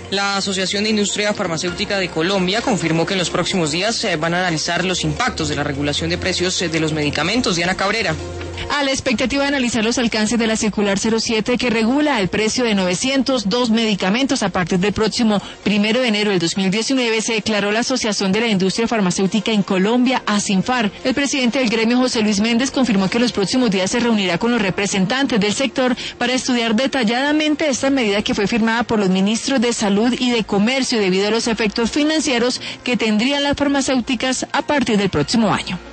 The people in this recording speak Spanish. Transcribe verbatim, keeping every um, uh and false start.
La Asociación de Industria Farmacéutica de Colombia confirmó que en los próximos días van a analizar los impactos de la regulación de precios de los medicamentos. Diana Cabrera. A la expectativa de analizar los alcances de la circular cero siete que regula el precio de novecientos dos medicamentos a partir del próximo primero de enero del dos mil diecinueve, se declaró la Asociación de la Industria Farmacéutica en Colombia, ASINFAR. El presidente del gremio, José Luis Méndez, confirmó que en los próximos días se reunirá con los representantes del sector para estudiar detalladamente esta medida que fue firmada por los ministros de Salud y de Comercio debido a los efectos financieros que tendrían las farmacéuticas a partir del próximo año.